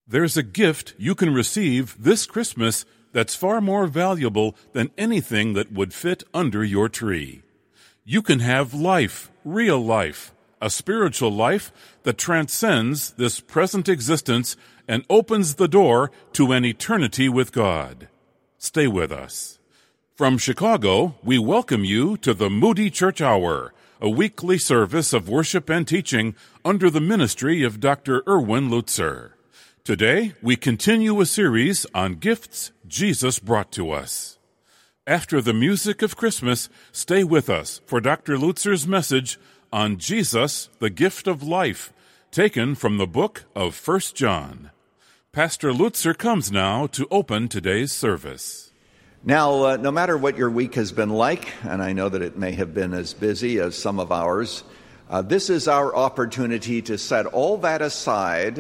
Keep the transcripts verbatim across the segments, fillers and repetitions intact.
There's a gift you can receive this Christmas that's far more valuable than anything that would fit under your tree. You can have life, real life, a spiritual life that transcends this present existence and opens the door to an eternity with God. Stay with us. From Chicago, we welcome you to the Moody Church Hour, a weekly service of worship and teaching under the ministry of Doctor Erwin Lutzer. Today, we continue a series on gifts Jesus brought to us. After the music of Christmas, stay with us for Doctor Lutzer's message on Jesus, the gift of life, taken from the book of First John. Pastor Lutzer comes now to open today's service. Now, uh, no matter what your week has been like, and I know that it may have been as busy as some of ours, uh, this is our opportunity to set all that aside,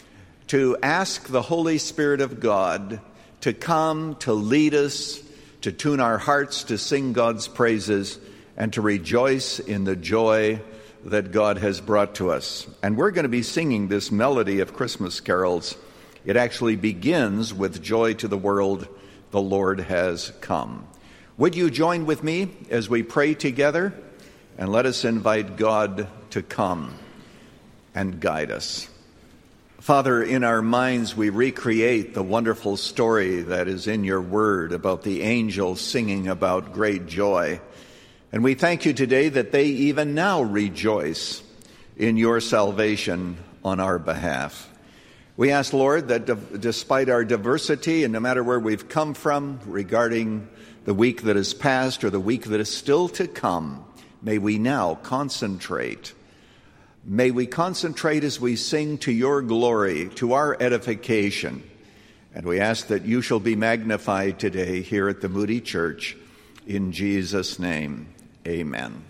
to ask the Holy Spirit of God to come, to lead us, to tune our hearts to sing God's praises, and to rejoice in the joy that God has brought to us. And we're going to be singing this melody of Christmas carols. It actually begins with "Joy to the world, the Lord has come." Would you join with me as we pray together? And let us invite God to come and guide us. Father, in our minds we recreate the wonderful story that is in your word about the angels singing about great joy. And we thank you today that they even now rejoice in your salvation on our behalf. We ask, Lord, that d- despite our diversity and no matter where we've come from regarding the week that has passed or the week that is still to come, may we now concentrate May we concentrate as we sing to your glory, to our edification. And we ask that you shall be magnified today here at the Moody Church. In Jesus' name, amen.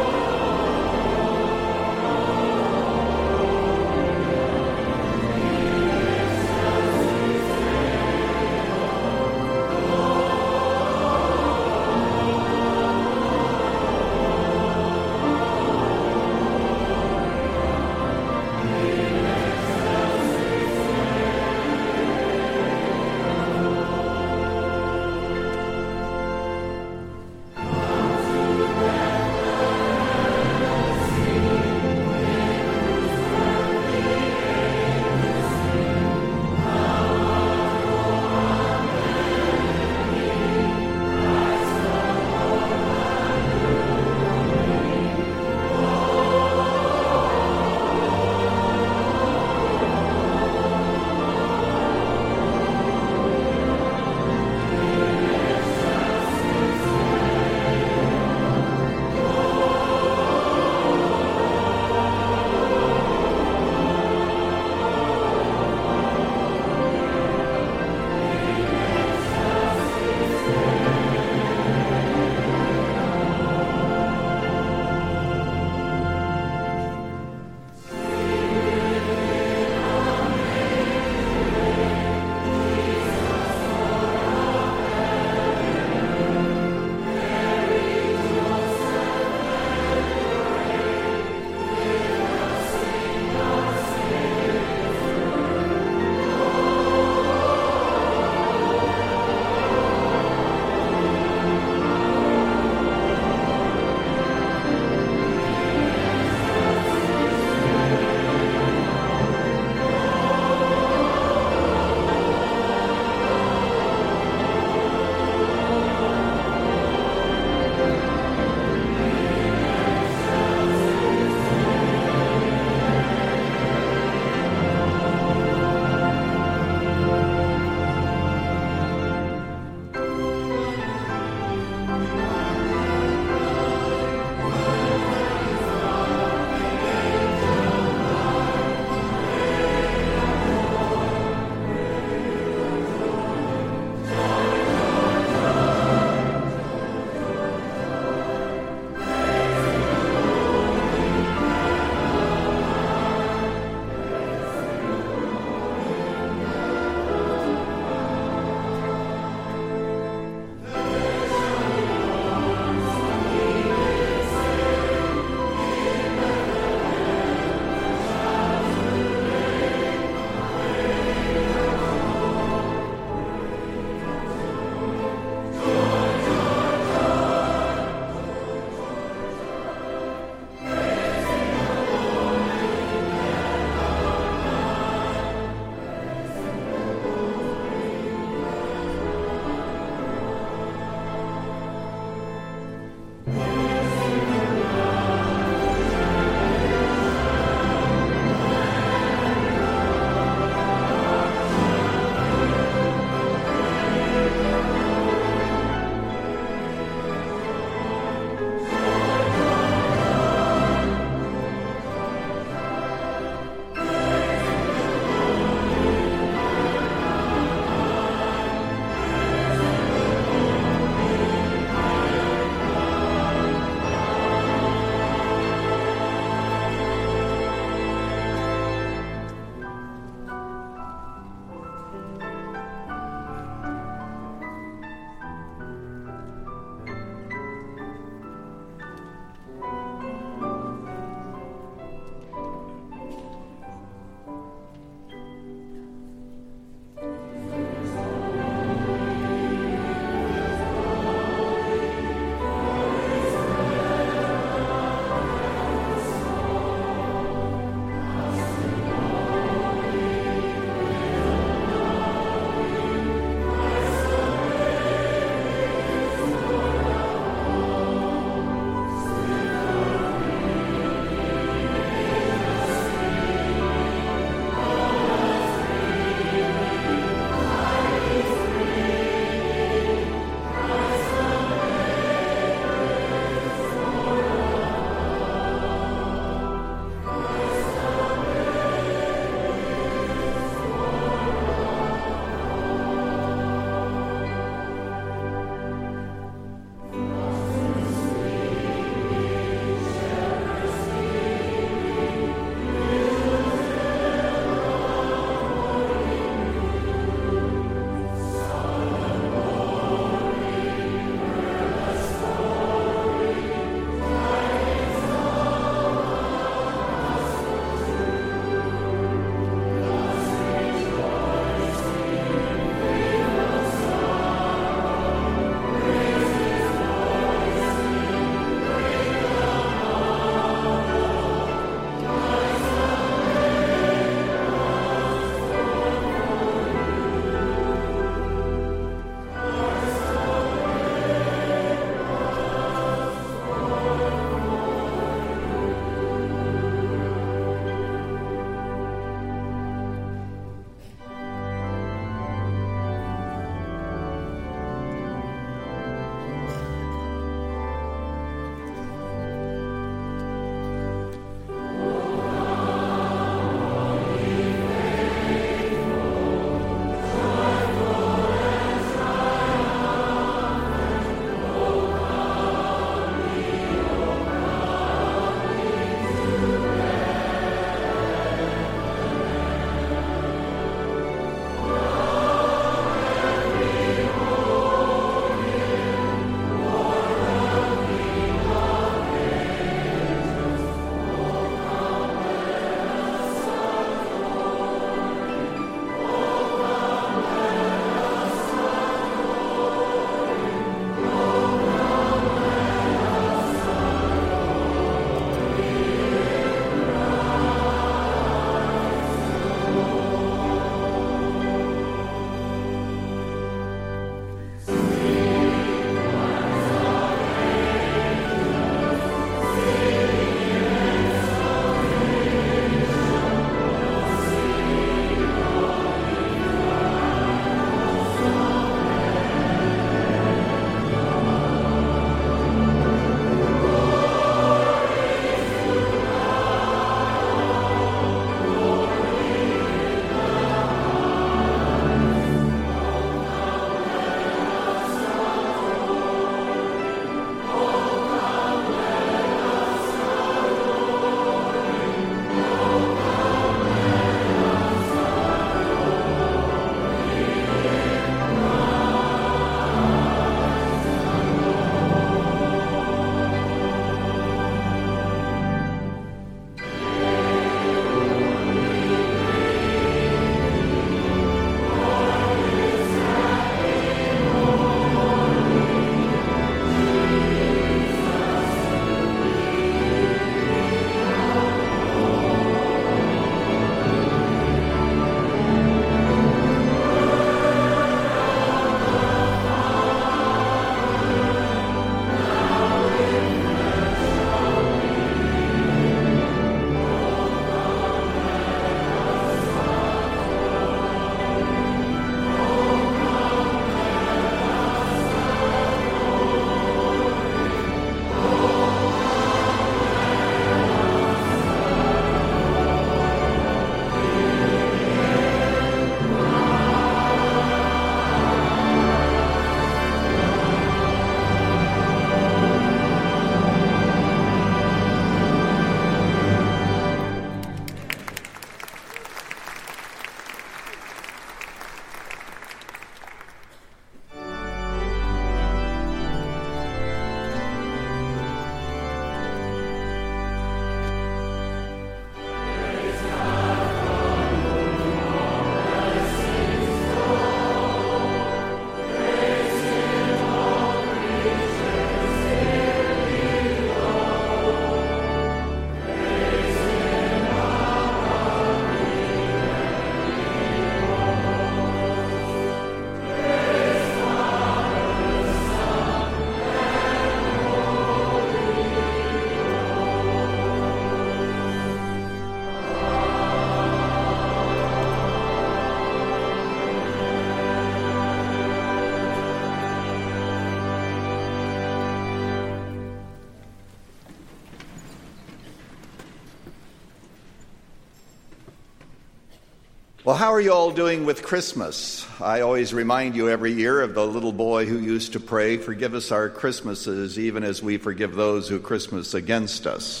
Well, how are you all doing with Christmas? I always remind you every year of the little boy who used to pray, "Forgive us our Christmases, even as we forgive those who Christmas against us."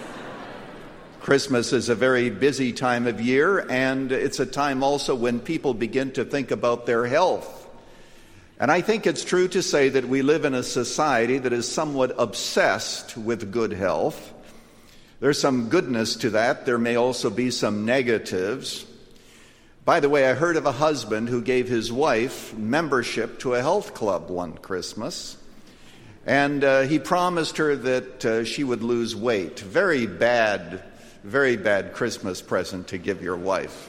Christmas is a very busy time of year, and it's a time also when people begin to think about their health. And I think it's true to say that we live in a society that is somewhat obsessed with good health. There's some goodness to that. There may also be some negatives. By the way, I heard of a husband who gave his wife membership to a health club one Christmas, and uh, he promised her that uh, she would lose weight. Very bad, very bad Christmas present to give your wife.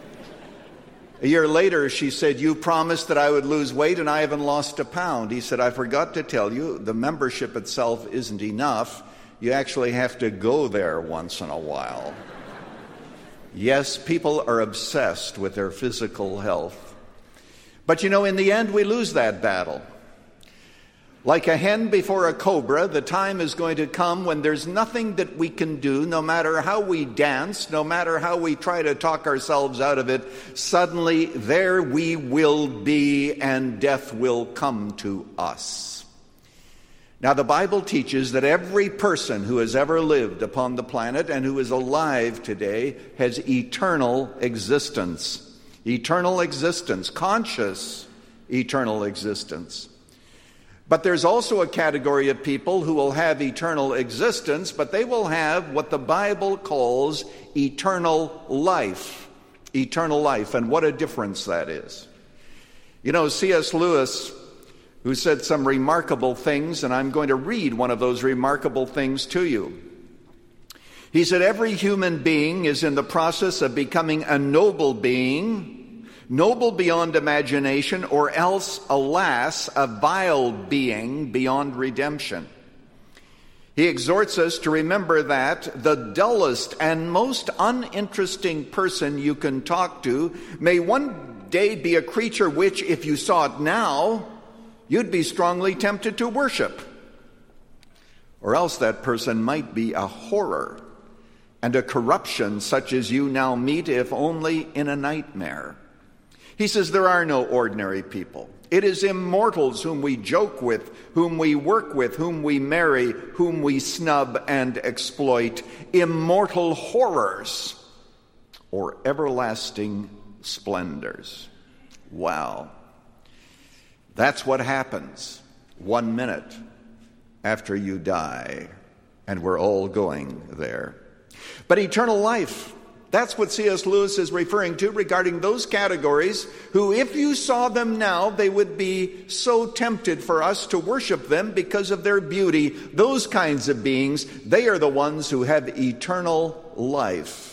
A year later, she said, "You promised that I would lose weight, and I haven't lost a pound." He said, "I forgot to tell you, the membership itself isn't enough. You actually have to go there once in a while." Yes, people are obsessed with their physical health. But you know, in the end, we lose that battle. Like a hen before a cobra, the time is going to come when there's nothing that we can do, no matter how we dance, no matter how we try to talk ourselves out of it. Suddenly, there we will be, and death will come to us. Now, the Bible teaches that every person who has ever lived upon the planet and who is alive today has eternal existence. Eternal existence, conscious eternal existence. But there's also a category of people who will have eternal existence, but they will have what the Bible calls eternal life. Eternal life, and what a difference that is. You know, C S Lewis, who said some remarkable things, and I'm going to read one of those remarkable things to you. He said, "Every human being is in the process of becoming a noble being, noble beyond imagination, or else, alas, a vile being beyond redemption." He exhorts us to remember that the dullest and most uninteresting person you can talk to may one day be a creature which, if you saw it now, you'd be strongly tempted to worship. Or else that person might be a horror and a corruption such as you now meet, if only in a nightmare. He says there are no ordinary people. It is immortals whom we joke with, whom we work with, whom we marry, whom we snub and exploit. Immortal horrors or everlasting splendors. Wow. That's what happens one minute after you die, and we're all going there. But eternal life, that's what C S Lewis is referring to regarding those categories who, if you saw them now, they would be so tempted for us to worship them because of their beauty. Those kinds of beings, they are the ones who have eternal life.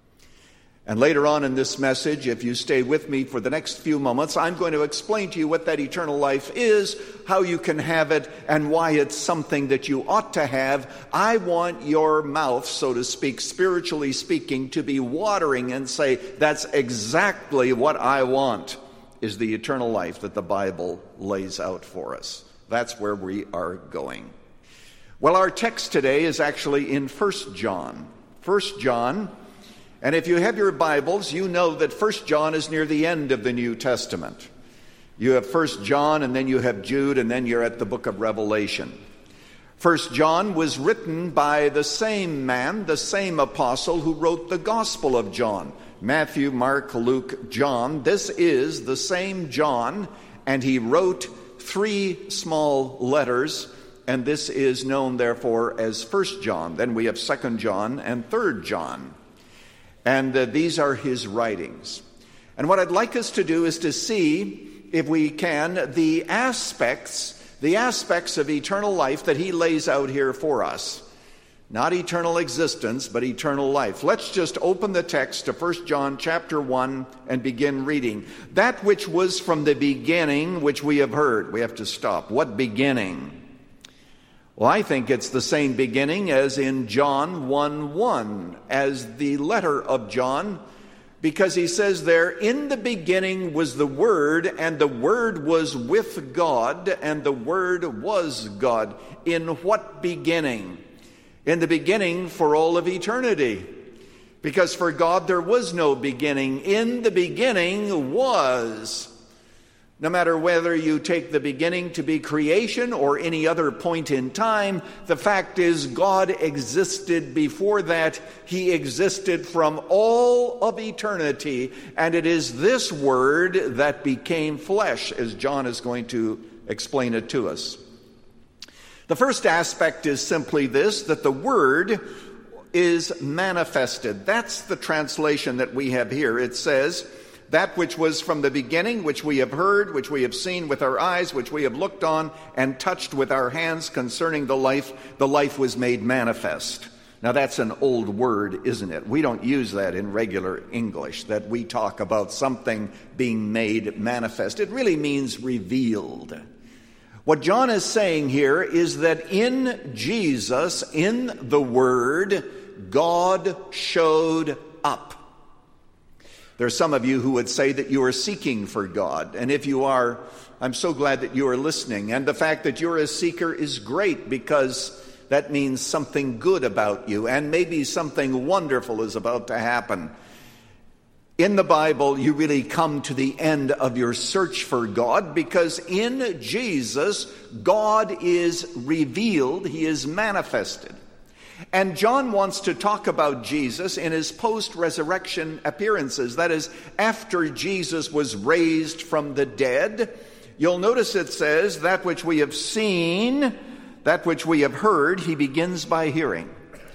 And later on in this message, if you stay with me for the next few moments, I'm going to explain to you what that eternal life is, how you can have it, and why it's something that you ought to have. I want your mouth, so to speak, spiritually speaking, to be watering and say, that's exactly what I want, is the eternal life that the Bible lays out for us. That's where we are going. Well, our text today is actually in First John. First John. And if you have your Bibles, you know that First John is near the end of the New Testament. You have First John, and then you have Jude, and then you're at the book of Revelation. First John was written by the same man, the same apostle who wrote the Gospel of John. Matthew, Mark, Luke, John. This is the same John, and he wrote three small letters, and this is known, therefore, as First John. Then we have Second John and Third John. And uh, these are his writings. And what I'd like us to do is to see, if we can, the aspects, the aspects of eternal life that he lays out here for us. Not eternal existence, but eternal life. Let's just open the text to First John chapter one and begin reading. That which was from the beginning, which we have heard. We have to stop. What beginning? Well, I think it's the same beginning as in John one one, as the letter of John, because he says there, in the beginning was the Word, and the Word was with God, and the Word was God. In what beginning? In the beginning for all of eternity. Because for God there was no beginning. In the beginning was. No matter whether you take the beginning to be creation or any other point in time, the fact is God existed before that. He existed from all of eternity. And it is this Word that became flesh, as John is going to explain it to us. The first aspect is simply this, that the Word is manifested. That's the translation that we have here. It says, that which was from the beginning, which we have heard, which we have seen with our eyes, which we have looked on and touched with our hands concerning the life, the life was made manifest. Now that's an old word, isn't it? We don't use that in regular English, that we talk about something being made manifest. It really means revealed. What John is saying here is that in Jesus, in the Word, God showed up. There are some of you who would say that you are seeking for God. And if you are, I'm so glad that you are listening. And the fact that you're a seeker is great, because that means something good about you. And maybe something wonderful is about to happen. In the Bible, you really come to the end of your search for God, because in Jesus, God is revealed. He is manifested. And John wants to talk about Jesus in his post-resurrection appearances. That is, after Jesus was raised from the dead. You'll notice it says, that which we have seen, that which we have heard. He begins by hearing.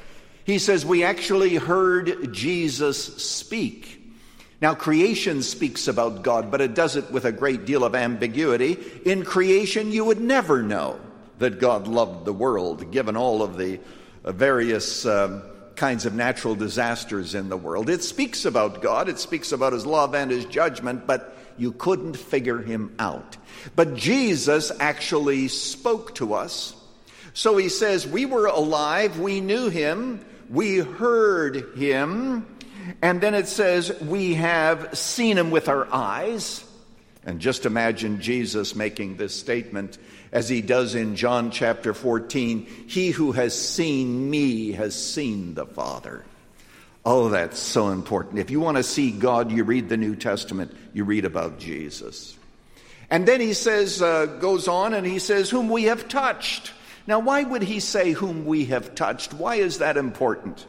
He says, we actually heard Jesus speak. Now, creation speaks about God, but it does it with a great deal of ambiguity. In creation, you would never know that God loved the world, given all of the various um, kinds of natural disasters in the world. It speaks about God, it speaks about his love and his judgment, but you couldn't figure him out. But Jesus actually spoke to us. So he says, we were alive, we knew him, we heard him, and then it says, we have seen him with our eyes. And just imagine Jesus making this statement as he does in John chapter fourteen, he who has seen me has seen the Father. Oh, that's so important. If you want to see God, you read the New Testament, you read about Jesus. And then he says, uh, goes on and he says, whom we have touched. Now, why would he say whom we have touched? Why is that important?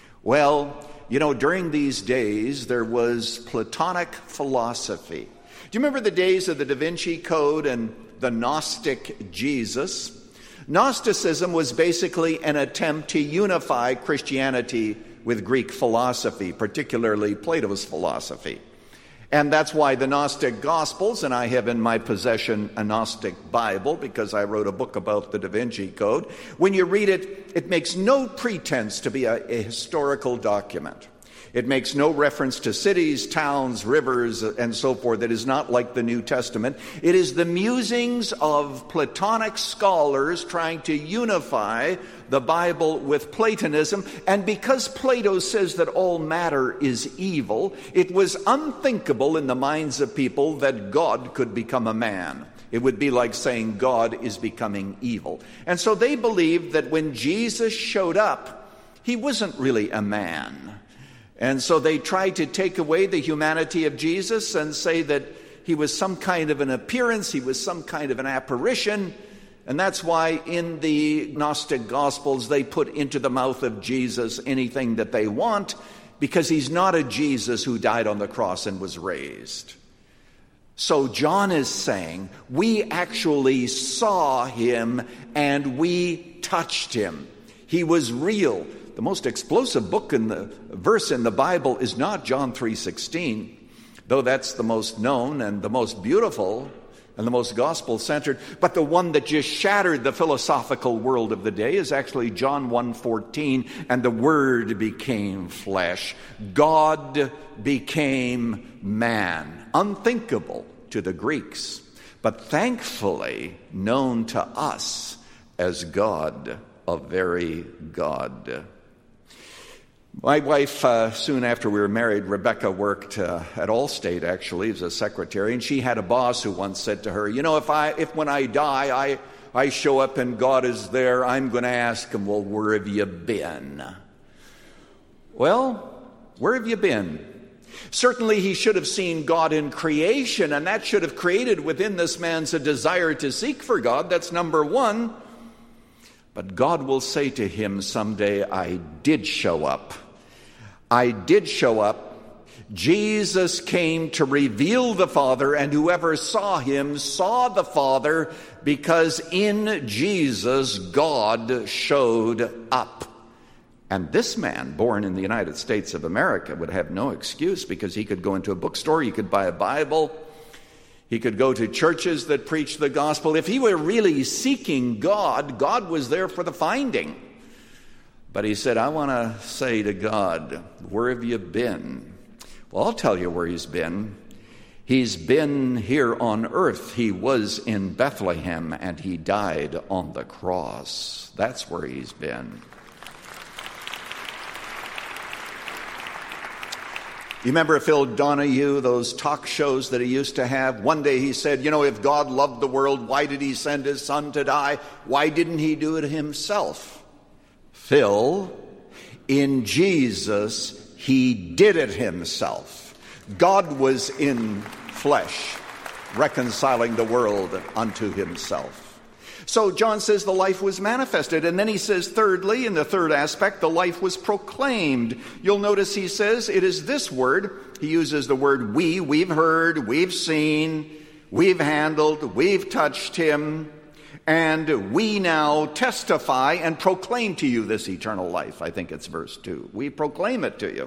Well, you know, during these days, there was Platonic philosophy. Do you remember the days of the Da Vinci Code and the Gnostic Jesus? Gnosticism was basically an attempt to unify Christianity with Greek philosophy, particularly Plato's philosophy. And that's why the Gnostic Gospels, and I have in my possession a Gnostic Bible because I wrote a book about the Da Vinci Code. When you read it, it makes no pretense to be a, a historical document. It makes no reference to cities, towns, rivers, and so forth. It is not like the New Testament. It is the musings of Platonic scholars trying to unify the Bible with Platonism. And because Plato says that all matter is evil, it was unthinkable in the minds of people that God could become a man. It would be like saying God is becoming evil. And so they believed that when Jesus showed up, he wasn't really a man. And so they tried to take away the humanity of Jesus and say that he was some kind of an appearance, he was some kind of an apparition. And that's why in the Gnostic Gospels they put into the mouth of Jesus anything that they want, because he's not a Jesus who died on the cross and was raised. So John is saying, we actually saw him and we touched him. He was real. The most explosive book in the verse in the Bible is not John three sixteen, though that's the most known and the most beautiful and the most gospel-centered. But the one that just shattered the philosophical world of the day is actually John one fourteen, and the Word became flesh. God became man. Unthinkable to the Greeks, but thankfully known to us as God, a very God. My wife, uh, soon after we were married, Rebecca, worked uh, at Allstate, actually, as a secretary, and she had a boss who once said to her, you know, if I, if when I die, I, I show up and God is there, I'm going to ask him, well, where have you been? Well, Where have you been? Certainly he should have seen God in creation, and that should have created within this man's a desire to seek for God. That's number one. But God will say to him someday, I did show up. I did show up. Jesus came to reveal the Father, and whoever saw him saw the Father, because in Jesus God showed up. And this man, born in the United States of America, would have no excuse, because he could go into a bookstore, he could buy a Bible, he could go to churches that preach the gospel. If he were really seeking God, God was there for the finding. But he said, I want to say to God, where have you been? Well, I'll tell you where he's been. He's been here on earth. He was in Bethlehem, and he died on the cross. That's where he's been. You remember Phil Donahue, those talk shows that he used to have? One day he said, you know, if God loved the world, why did he send his son to die? Why didn't he do it himself? Phil, in Jesus, he did it himself. God was in flesh, reconciling the world unto himself. So John says the life was manifested. And then he says, thirdly, in the third aspect, the life was proclaimed. You'll notice he says it is this word. He uses the word we. We've heard, we've seen, we've handled, we've touched him. And we now testify and proclaim to you this eternal life. I think it's verse two. We proclaim it to you.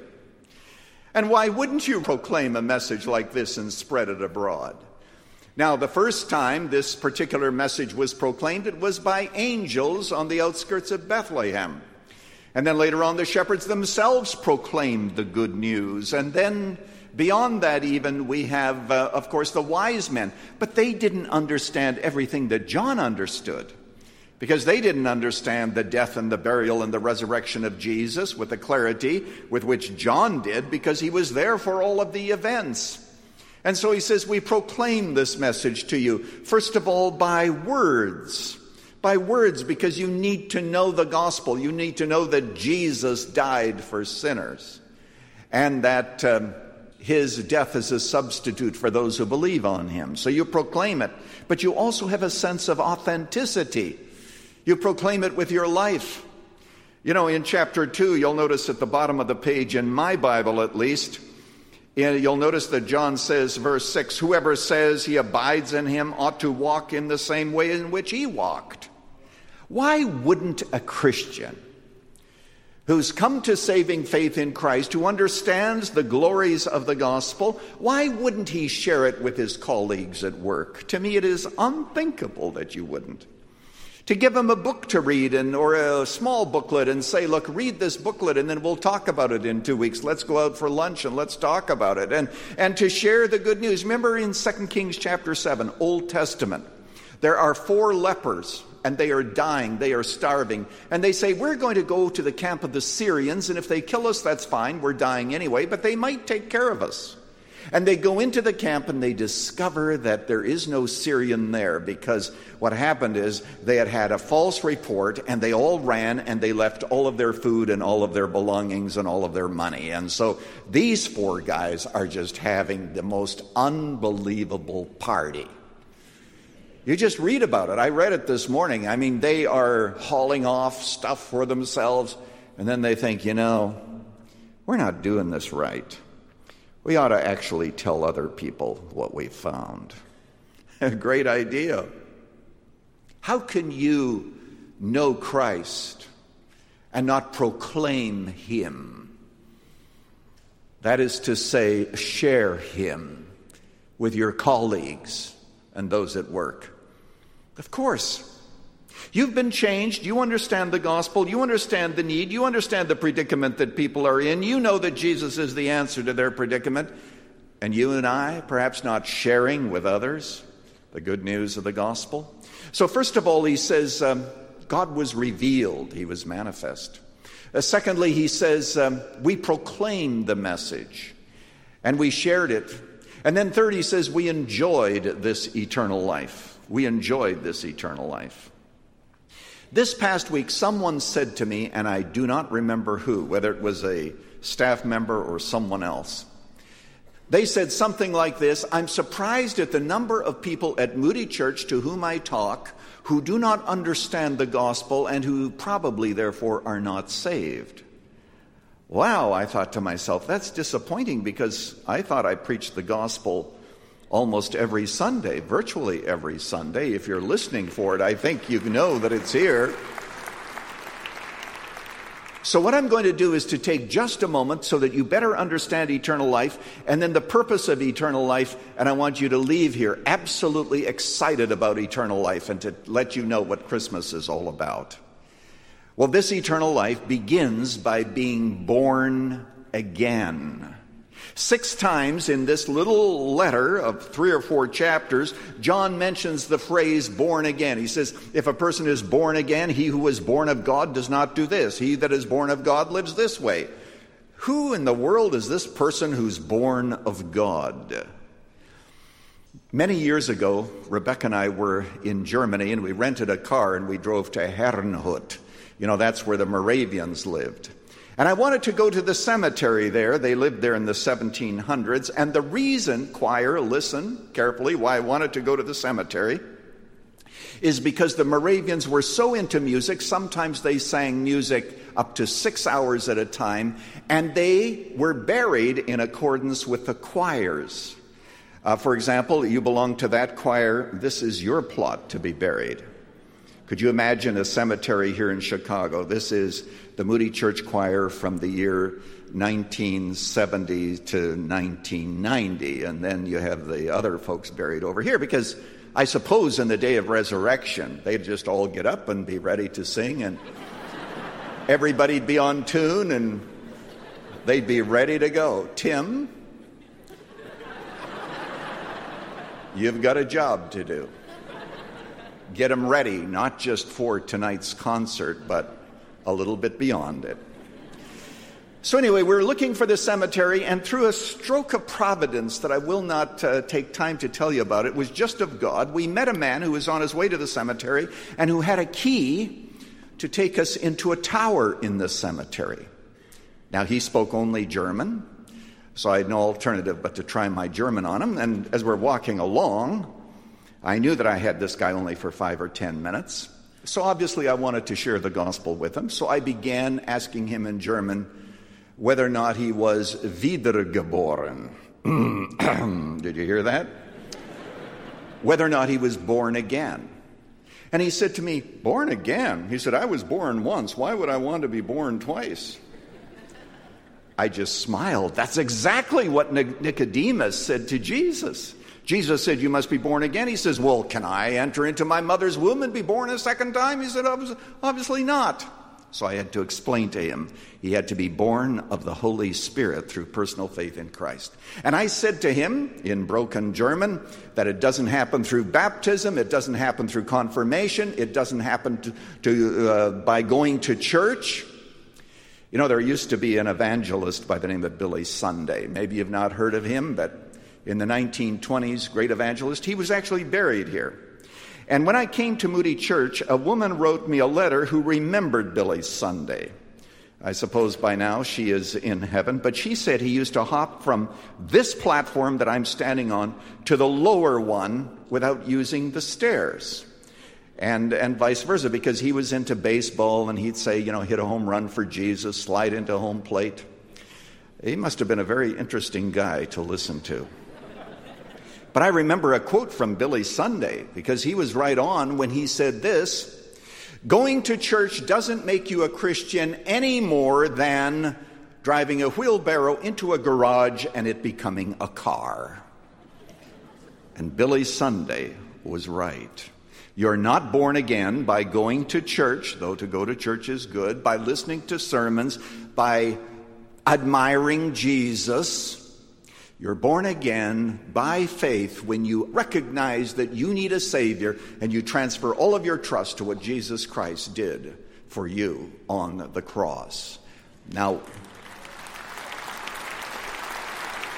And why wouldn't you proclaim a message like this and spread it abroad? Now, the first time this particular message was proclaimed, it was by angels on the outskirts of Bethlehem. And then later on, the shepherds themselves proclaimed the good news. And then beyond that even, we have, uh, of course, the wise men. But they didn't understand everything that John understood, because they didn't understand the death and the burial and the resurrection of Jesus with the clarity with which John did, because he was there for all of the events. And so he says, we proclaim this message to you, first of all, by words. By words, because you need to know the gospel. You need to know that Jesus died for sinners, and that um, his death is a substitute for those who believe on him. So you proclaim it, but you also have a sense of authenticity. You proclaim it with your life. You know, in chapter two, you'll notice at the bottom of the page, in my Bible at least, you'll notice that John says, verse six, whoever says he abides in him ought to walk in the same way in which he walked. Why wouldn't a Christian who's come to saving faith in Christ, who understands the glories of the gospel, why wouldn't he share it with his colleagues at work? To me, it is unthinkable that you wouldn't. To give them a book to read, and or a small booklet, and say, look, read this booklet, and then we'll talk about it in two weeks. Let's go out for lunch and let's talk about it. And, and to share the good news. Remember in Second Kings chapter seven, Old Testament, there are four lepers, and they are dying, they are starving. And they say, we're going to go to the camp of the Syrians, and if they kill us, that's fine, we're dying anyway, but they might take care of us. And they go into the camp and they discover that there is no Syrian there, because what happened is they had had a false report, and they all ran and they left all of their food and all of their belongings and all of their money. And so these four guys are just having the most unbelievable party. You just read about it. I read it this morning. I mean, they are hauling off stuff for themselves, and then they think, you know, we're not doing this right. We ought to actually tell other people what we found. A great idea. How can you know Christ and not proclaim him? That is to say, share him with your colleagues and those at work. Of course. You've been changed. You understand the gospel. You understand the need. You understand the predicament that people are in. You know that Jesus is the answer to their predicament. And you and I, perhaps not sharing with others the good news of the gospel. So first of all, he says, um, God was revealed. He was manifest. Uh, secondly, he says, um, we proclaimed the message and we shared it. And then third, he says, we enjoyed this eternal life. We enjoyed this eternal life. This past week, someone said to me, and I do not remember who, whether it was a staff member or someone else. They said something like this: I'm surprised at the number of people at Moody Church to whom I talk who do not understand the gospel and who probably therefore are not saved. Wow, I thought to myself, that's disappointing, because I thought I preached the gospel almost every Sunday, virtually every Sunday. If you're listening for it, I think you know that it's here. So what I'm going to do is to take just a moment so that you better understand eternal life and then the purpose of eternal life, and I want you to leave here absolutely excited about eternal life and to let you know what Christmas is all about. Well, this eternal life begins by being born again. Six times in this little letter of three or four chapters, John mentions the phrase born again. He says, if a person is born again, he who is born of God does not do this. He that is born of God lives this way. Who in the world is this person who's born of God? Many years ago, Rebecca and I were in Germany, and we rented a car and we drove to Herrnhut. You know, that's where the Moravians lived. And I wanted to go to the cemetery there. They lived there in the seventeen hundreds. And the reason, choir, listen carefully, why I wanted to go to the cemetery is because the Moravians were so into music. Sometimes they sang music up to six hours at a time. And they were buried in accordance with the choirs. Uh, for example, you belong to that choir. This is your plot to be buried. Could you imagine a cemetery here in Chicago? This is the Moody Church Choir from the year nineteen seventy to nineteen ninety. And then you have the other folks buried over here, because I suppose in the day of resurrection, they'd just all get up and be ready to sing, and everybody'd be on tune, and they'd be ready to go. Tim, you've got a job to do. Get them ready, not just for tonight's concert, but a little bit beyond it. So anyway, we're looking for the cemetery, and through a stroke of providence that I will not uh, take time to tell you about, it was just of God, we met a man who was on his way to the cemetery and who had a key to take us into a tower in the cemetery. Now, he spoke only German, so I had no alternative but to try my German on him. And as we're walking along, I knew that I had this guy only for five or ten minutes. So obviously I wanted to share the gospel with him. So I began asking him in German whether or not he was wiedergeboren. Did you hear that? Whether or not he was born again. And he said to me, born again? He said, I was born once. Why would I want to be born twice? I just smiled. That's exactly what Nicodemus said to Jesus. Jesus said, you must be born again. He says, well, can I enter into my mother's womb and be born a second time? He said, obviously not. So I had to explain to him, he had to be born of the Holy Spirit through personal faith in Christ. And I said to him in broken German that it doesn't happen through baptism, it doesn't happen through confirmation, it doesn't happen to, to uh, by going to church. You know, there used to be an evangelist by the name of Billy Sunday. Maybe you've not heard of him, but in the nineteen twenties, great evangelist. He was actually buried here. And when I came to Moody Church, a woman wrote me a letter who remembered Billy Sunday. I suppose by now she is in heaven, but she said he used to hop from this platform that I'm standing on to the lower one without using the stairs. And and vice versa, because he was into baseball and he'd say, you know, hit a home run for Jesus, slide into home plate. He must have been a very interesting guy to listen to. But I remember a quote from Billy Sunday, because he was right on when he said this: going to church doesn't make you a Christian any more than driving a wheelbarrow into a garage and it becoming a car. And Billy Sunday was right. You're not born again by going to church, though to go to church is good, by listening to sermons, by admiring Jesus. You're born again by faith when you recognize that you need a Savior and you transfer all of your trust to what Jesus Christ did for you on the cross. Now,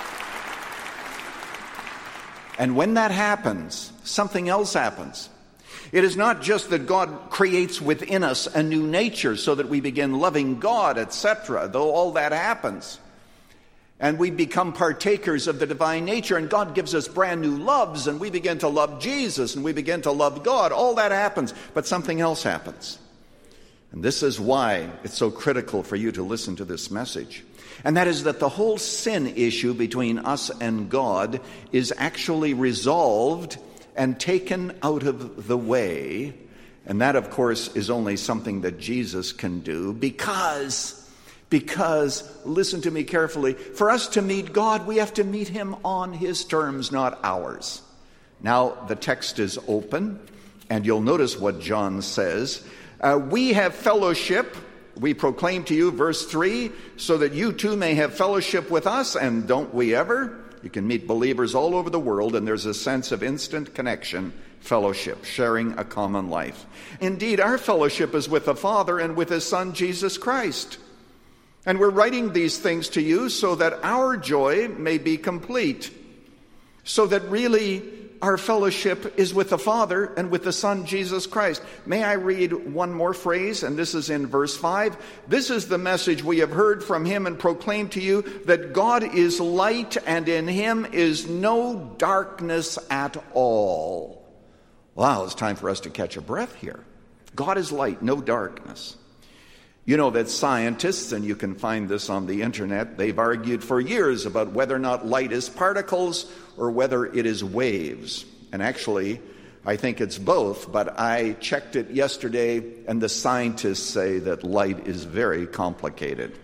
and when that happens, something else happens. It is not just that God creates within us a new nature so that we begin loving God, et cetera, though all that happens. And we become partakers of the divine nature, and God gives us brand new loves, and we begin to love Jesus, and we begin to love God. All that happens, but something else happens. And this is why it's so critical for you to listen to this message. And that is that the whole sin issue between us and God is actually resolved and taken out of the way. And that, of course, is only something that Jesus can do because, because, listen to me carefully, for us to meet God, we have to meet him on his terms, not ours. Now, the text is open, and you'll notice what John says. Uh, we have fellowship, we proclaim to you, verse three, so that you too may have fellowship with us, and don't we ever? You can meet believers all over the world, and there's a sense of instant connection, fellowship, sharing a common life. Indeed, our fellowship is with the Father and with his Son, Jesus Christ. And we're writing these things to you so that our joy may be complete, so that really our fellowship is with the Father and with the Son, Jesus Christ. May I read one more phrase? And this is in verse five. This is the message we have heard from him and proclaimed to you, that God is light and in him is no darkness at all. Wow, it's time for us to catch a breath here. God is light, no darkness. You know that scientists, and you can find this on the internet, they've argued for years about whether or not light is particles or whether it is waves. And actually, I think it's both, but I checked it yesterday, and the scientists say that light is very complicated.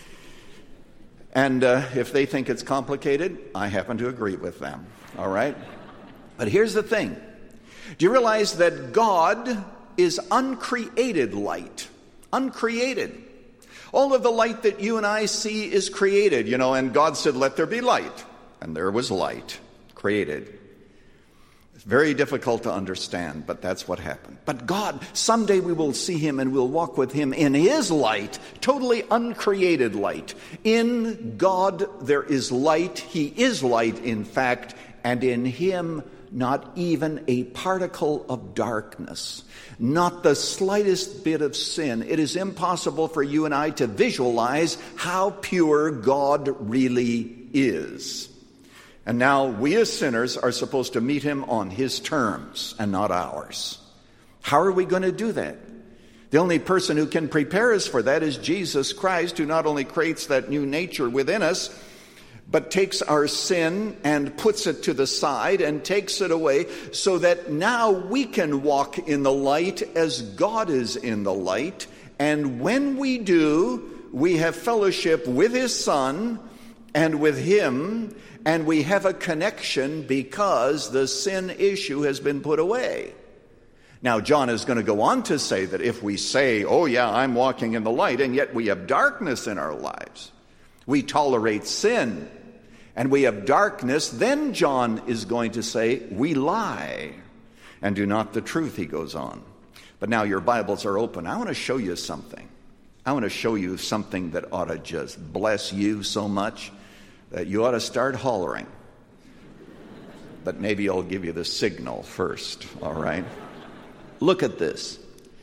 And uh, if they think it's complicated, I happen to agree with them, all right? But here's the thing. Do you realize that God is uncreated light? Uncreated. All of the light that you and I see is created, you know, and God said, let there be light. And there was light created. It's very difficult to understand, but that's what happened. But God, someday we will see him and we'll walk with him in his light, totally uncreated light. In God there is light. He is light, in fact, and in him not even a particle of darkness, not the slightest bit of sin. It is impossible for you and I to visualize how pure God really is. And now we as sinners are supposed to meet him on his terms and not ours. How are we going to do that? The only person who can prepare us for that is Jesus Christ, who not only creates that new nature within us, but takes our sin and puts it to the side and takes it away so that now we can walk in the light as God is in the light. And when we do, we have fellowship with his Son and with him, and we have a connection because the sin issue has been put away. Now, John is going to go on to say that if we say, oh yeah, I'm walking in the light, and yet we have darkness in our lives, we tolerate sin, and we have darkness, then John is going to say, we lie and do not the truth, he goes on. But now your Bibles are open. I want to show you something. I want to show you something that ought to just bless you so much that you ought to start hollering. But maybe I'll give you the signal first, all right? Look at this.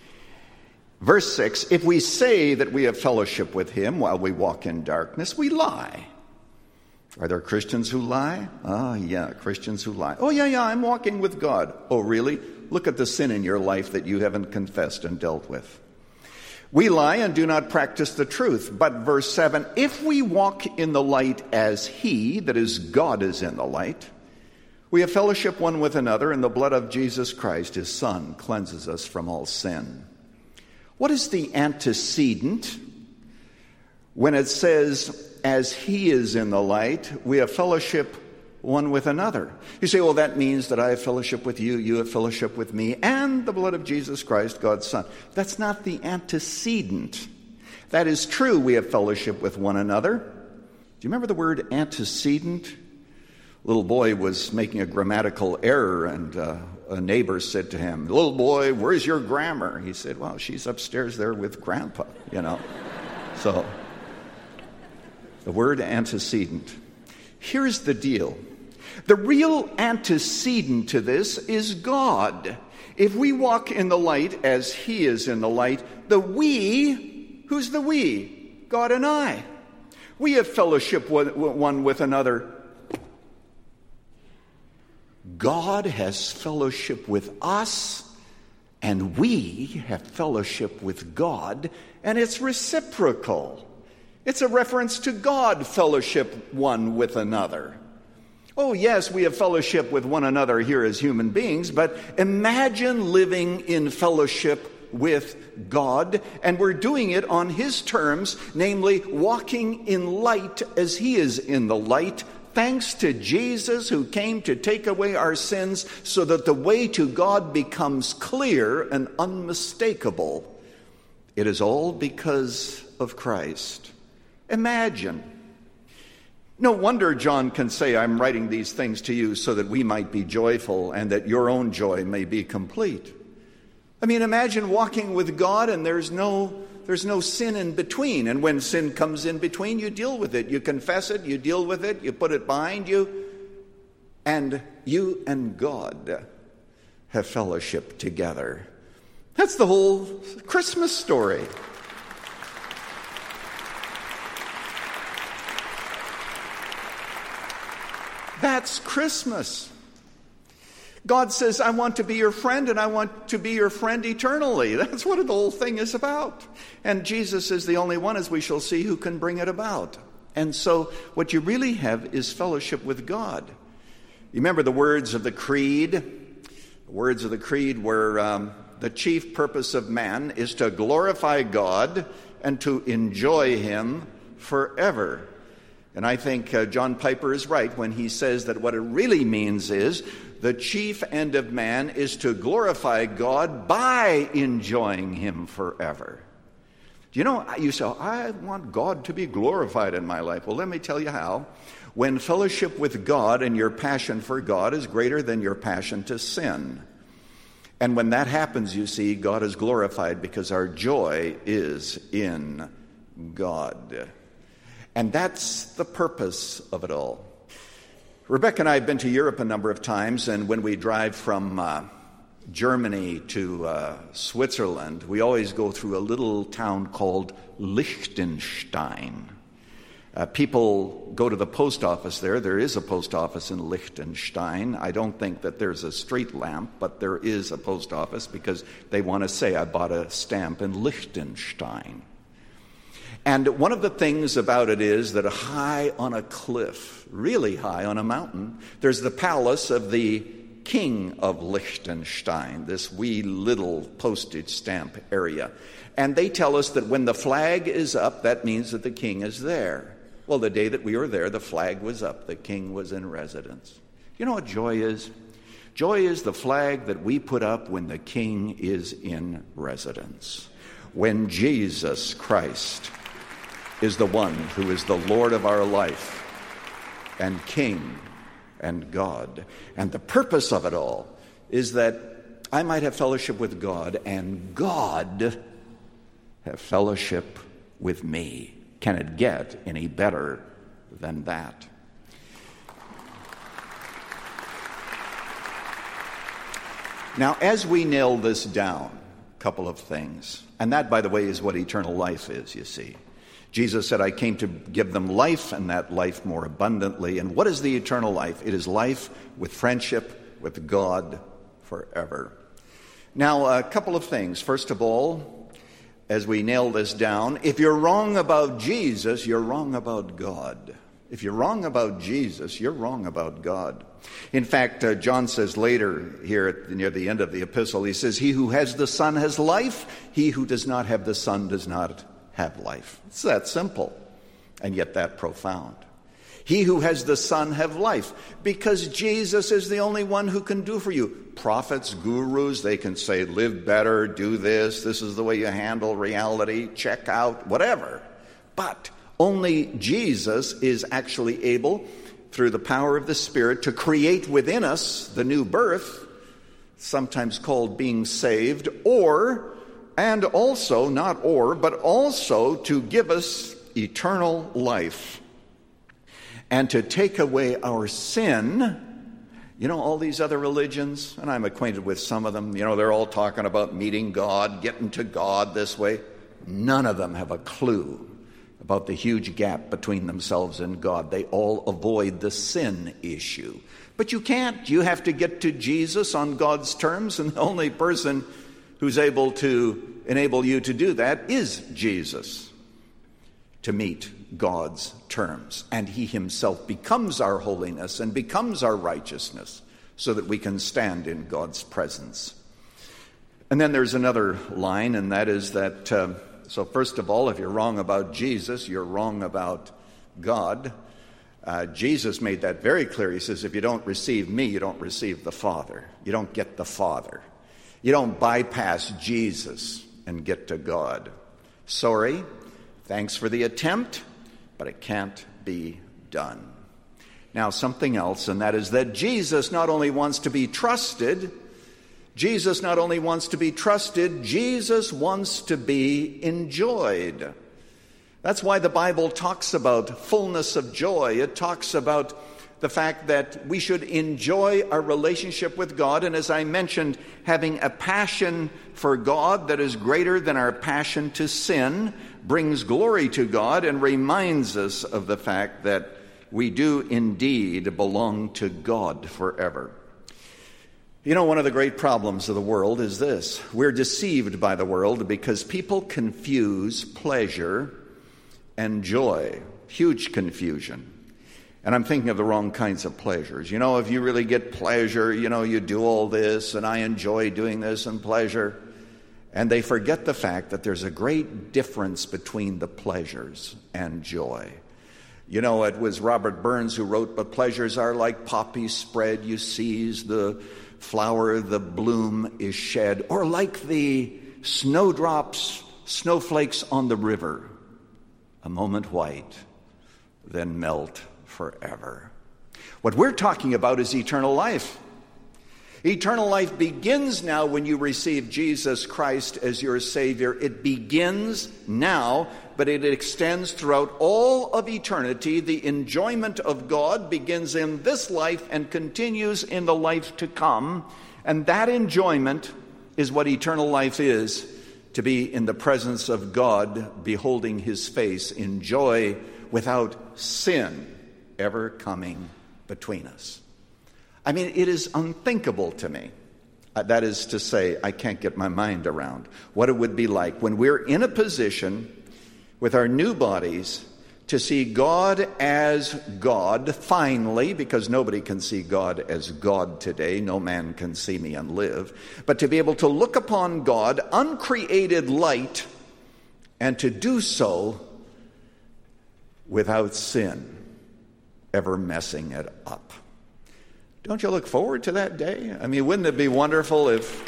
Verse six, if we say that we have fellowship with him while we walk in darkness, we lie. Are there Christians who lie? Ah, yeah, Christians who lie. Oh, yeah, yeah, I'm walking with God. Oh, really? Look at the sin in your life that you haven't confessed and dealt with. We lie and do not practice the truth. But verse seven, if we walk in the light as he, that is, God is in the light, we have fellowship one with another, and the blood of Jesus Christ, his Son, cleanses us from all sin. What is the antecedent when it says, as he is in the light, we have fellowship one with another? You say, well, that means that I have fellowship with you, you have fellowship with me, and the blood of Jesus Christ, God's Son. That's not the antecedent. That is true, we have fellowship with one another. Do you remember the word antecedent? A little boy was making a grammatical error, and uh, a neighbor said to him, little boy, where's your grammar? He said, well, she's upstairs there with Grandpa, you know. So, the word antecedent. Here's the deal. The real antecedent to this is God. If we walk in the light as he is in the light, the we, who's the we? God and I. We have fellowship one with another. God has fellowship with us, and we have fellowship with God, and it's reciprocal. It's a reference to God fellowship one with another. Oh, yes, we have fellowship with one another here as human beings, but imagine living in fellowship with God, and we're doing it on his terms, namely walking in light as he is in the light, thanks to Jesus who came to take away our sins so that the way to God becomes clear and unmistakable. It is all because of Christ. Imagine. No wonder John can say, I'm writing these things to you so that we might be joyful and that your own joy may be complete. I mean, imagine walking with God and there's no there's no sin in between. And when sin comes in between, you deal with it. You confess it, you deal with it, you put it behind you. And you and God have fellowship together. That's the whole Christmas story. That's Christmas. God says, I want to be your friend, and I want to be your friend eternally. That's what the whole thing is about. And Jesus is the only one, as we shall see, who can bring it about. And so what you really have is fellowship with God. You remember the words of the Creed? The words of the Creed were, um, the chief purpose of man is to glorify God and to enjoy him forever. And I think uh, John Piper is right when he says that what it really means is the chief end of man is to glorify God by enjoying him forever. Do you know, you say, I want God to be glorified in my life. Well, let me tell you how. When fellowship with God and your passion for God is greater than your passion to sin. And when that happens, you see, God is glorified because our joy is in God. And that's the purpose of it all. Rebecca and I have been to Europe a number of times, and when we drive from uh, Germany to uh, Switzerland, we always go through a little town called Liechtenstein. Uh, people go to the post office there. There is a post office in Liechtenstein. I don't think that there's a street lamp, but there is a post office because they want to say, I bought a stamp in Liechtenstein. And one of the things about it is that high on a cliff, really high on a mountain, there's the palace of the king of Liechtenstein, this wee little postage stamp area. And they tell us that when the flag is up, that means that the king is there. Well, the day that we were there, the flag was up. The king was in residence. You know what joy is? Joy is the flag that we put up when the king is in residence. When Jesus Christ is the one who is the Lord of our life and King and God. And the purpose of it all is that I might have fellowship with God and God have fellowship with me. Can it get any better than that? Now, as we nail this down, a couple of things. And that, by the way, is what eternal life is, you see. Jesus said, I came to give them life, and that life more abundantly. And what is the eternal life? It is life with friendship with God forever. Now, a couple of things. First of all, as we nail this down, if you're wrong about Jesus, you're wrong about God. If you're wrong about Jesus, you're wrong about God. In fact, uh, John says later here at, near the end of the epistle, he says, he who has the Son has life. He who does not have the Son does not have life. It's that simple, and yet that profound. He who has the Son have life, because Jesus is the only one who can do for you. Prophets, gurus, they can say, live better, do this, this is the way you handle reality, check out, whatever. But only Jesus is actually able, through the power of the Spirit, to create within us the new birth, sometimes called being saved, or And also, not or, but also to give us eternal life. and to take away our sin. You know, all these other religions, and I'm acquainted with some of them, you know, they're all talking about meeting God, getting to God this way. None of them have a clue about the huge gap between themselves and God. They all avoid the sin issue. But you can't. You have to get to Jesus on God's terms, and the only person who's able to enable you to do that is Jesus, to meet God's terms. And he himself becomes our holiness and becomes our righteousness so that we can stand in God's presence. And then there's another line, and that is that, uh, so first of all, if you're wrong about Jesus, you're wrong about God. Uh, Jesus made that very clear. He says, if you don't receive me, you don't receive the Father. You don't get the Father. You don't bypass Jesus and get to God. Sorry, thanks for the attempt, but it can't be done. Now, something else, and that is that Jesus not only wants to be trusted, Jesus not only wants to be trusted, Jesus wants to be enjoyed. That's why the Bible talks about fullness of joy. It talks about the fact that we should enjoy our relationship with God, and as I mentioned, having a passion for God that is greater than our passion to sin brings glory to God and reminds us of the fact that we do indeed belong to God forever. You know, one of the great problems of the world is this. We're deceived by the world because people confuse pleasure and joy. Huge confusion. And I'm thinking of the wrong kinds of pleasures. You know, if you really get pleasure, you know, you do all this, and I enjoy doing this and pleasure. And they forget the fact that there's a great difference between the pleasures and joy. You know, it was Robert Burns who wrote, but pleasures are like poppies spread, you seize the flower, the bloom is shed, or like the snowdrops, snowflakes on the river, a moment white, then melt forever. What we're talking about is eternal life. Eternal life begins now when you receive Jesus Christ as your Savior. It begins now, but it extends throughout all of eternity. The enjoyment of God begins in this life and continues in the life to come. And that enjoyment is what eternal life is, to be in the presence of God, beholding his face in joy without sin ever coming between us. I mean, it is unthinkable to me. Uh, that is to say, I can't get my mind around what it would be like when we're in a position with our new bodies to see God as God, finally, because nobody can see God as God today. No man can see me and live. But to be able to look upon God, uncreated light, and to do so without sin ever messing it up. Don't you look forward to that day? I mean, wouldn't it be wonderful if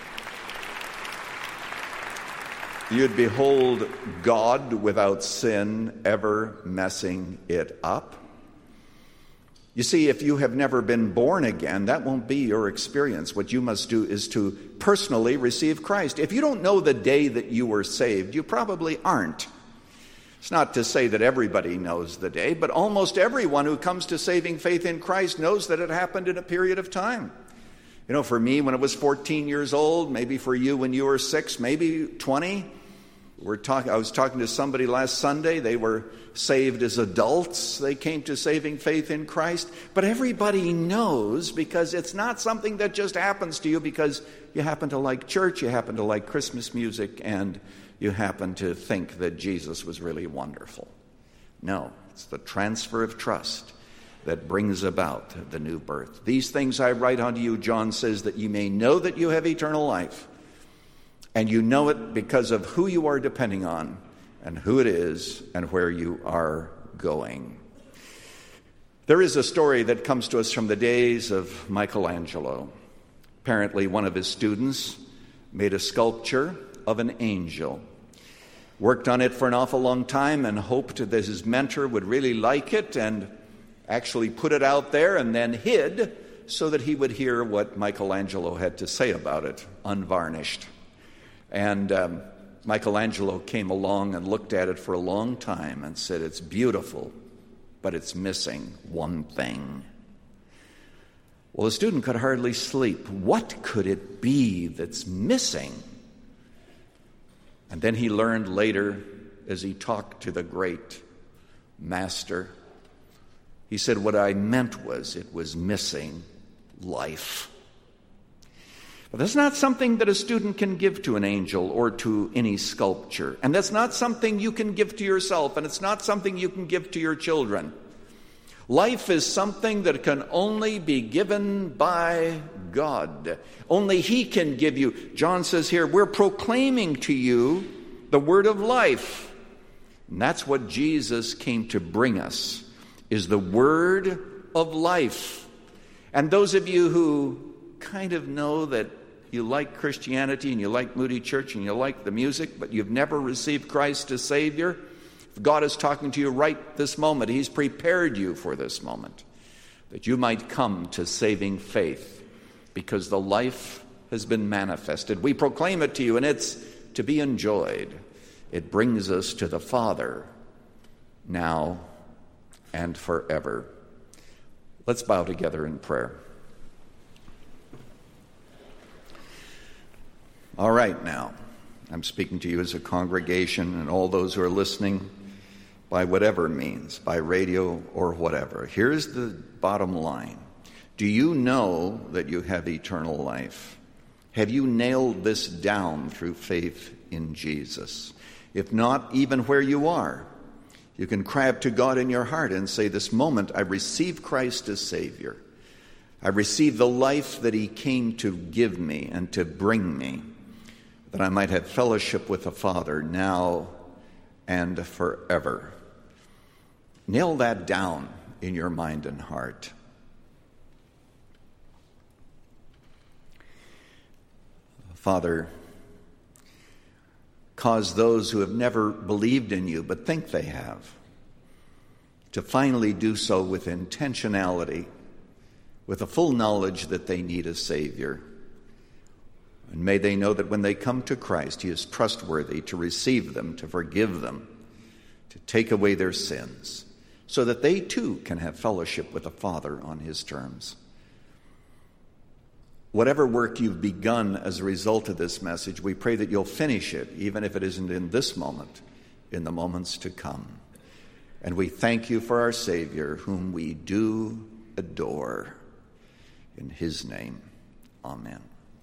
you'd behold God without sin ever messing it up? You see, if you have never been born again, that won't be your experience. What you must do is to personally receive Christ. If you don't know the day that you were saved, you probably aren't. It's not to say that everybody knows the day, but almost everyone who comes to saving faith in Christ knows that it happened in a period of time. You know, for me, when I was fourteen years old, maybe for you when you were six, maybe twenty. We're talking. I was talking to somebody last Sunday. They were saved as adults. They came to saving faith in Christ. But everybody knows, because it's not something that just happens to you because you happen to like church, you happen to like Christmas music, and you happen to think that Jesus was really wonderful. No, it's the transfer of trust that brings about the new birth. These things I write unto you, John says, that you may know that you have eternal life. And you know it because of who you are depending on and who it is and where you are going. There is a story that comes to us from the days of Michelangelo. Apparently, one of his students made a sculpture of an angel. Worked on it for an awful long time and hoped that his mentor would really like it and actually put it out there and then hid so that he would hear what Michelangelo had to say about it, unvarnished. And um, Michelangelo came along and looked at it for a long time and said, "It's beautiful, but it's missing one thing. Well, the student could hardly sleep. What could it be that's missing? And then he learned later, as he talked to the great master, he said, what I meant was it was missing life. But that's not something that a student can give to an angel or to any sculpture. And that's not something you can give to yourself, and it's not something you can give to your children. Life is something that can only be given by God. Only He can give you. John says here, we're proclaiming to you the word of life. And that's what Jesus came to bring us, is the word of life. And those of you who kind of know that you like Christianity and you like Moody Church and you like the music, but you've never received Christ as Savior, if God is talking to you right this moment, He's prepared you for this moment, that you might come to saving faith, because the life has been manifested. We proclaim it to you, and it's to be enjoyed. It brings us to the Father now and forever. Let's bow together in prayer. All right, now, I'm speaking to you as a congregation and all those who are listening by whatever means, by radio or whatever. Here's the bottom line. Do you know that you have eternal life? Have you nailed this down through faith in Jesus? If not, even where you are, you can cry up to God in your heart and say, this moment I receive Christ as Savior. I receive the life that He came to give me and to bring me, that I might have fellowship with the Father now and forever. Nail that down in your mind and heart. Father, cause those who have never believed in you but think they have to finally do so with intentionality, with a full knowledge that they need a Savior. And may they know that when they come to Christ, He is trustworthy to receive them, to forgive them, to take away their sins, so that they too can have fellowship with the Father on His terms. Whatever work you've begun as a result of this message, we pray that you'll finish it, even if it isn't in this moment, in the moments to come. And we thank you for our Savior, whom we do adore. In His name, amen.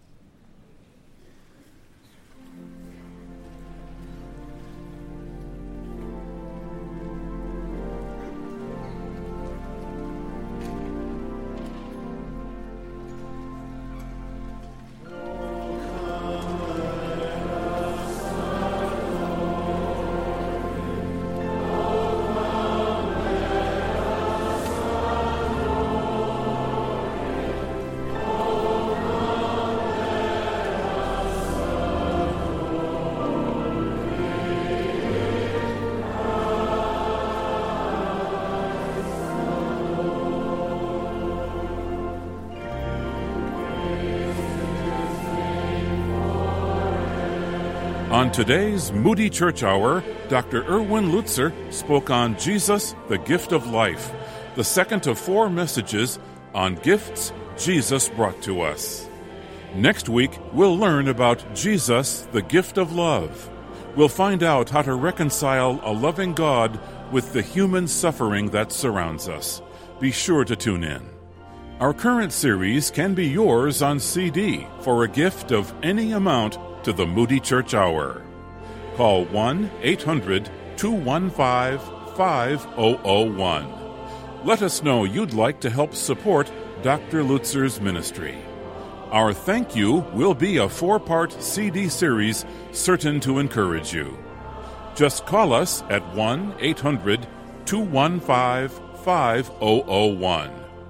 On today's Moody Church Hour, Doctor Erwin Lutzer spoke on Jesus, the Gift of Life, the second of four messages on gifts Jesus brought to us. Next week, we'll learn about Jesus, the Gift of Love. We'll find out how to reconcile a loving God with the human suffering that surrounds us. Be sure to tune in. Our current series can be yours on C D for a gift of any amount to the Moody Church Hour. Call one eight hundred two one five five zero zero one. Let us know you'd like to help support Doctor Lutzer's ministry. Our thank you will be a four-part C D series certain to encourage you. Just call us at one eight hundred two one five five zero zero one.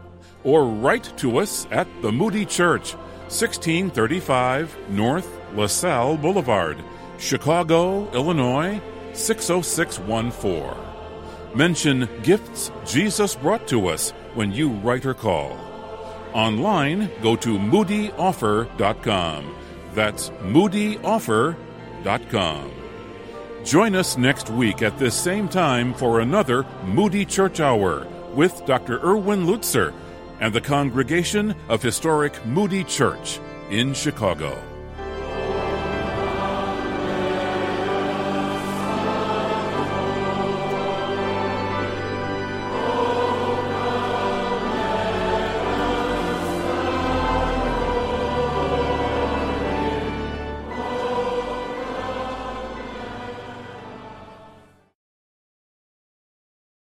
Or write to us at the Moody Church, sixteen thirty-five North LaSalle Boulevard, Chicago, Illinois, six oh six one four. Mention Gifts Jesus Brought to Us when you write or call. Online, go to moody offer dot com. That's moody offer dot com. Join us next week at this same time for another Moody Church Hour with Doctor Erwin Lutzer and the congregation of historic Moody Church in Chicago.